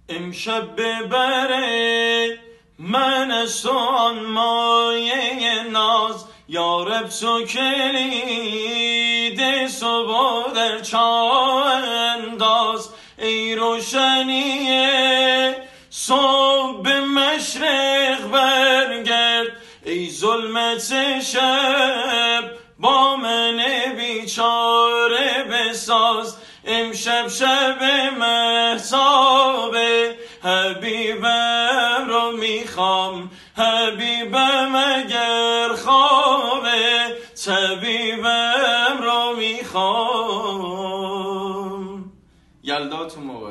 امشب ببره من از تو آن مایه ناز، یارب تو کلید صبح در چاه انداز. ای روشنی صبح به مشرق برگرد، ای ظلمت شب با من بیچاره بساز. امشب شب مهتابه، حبیبم رو میخوام، حبیبم اگر خوابه، طبیبم رو میخوام. یلدا تو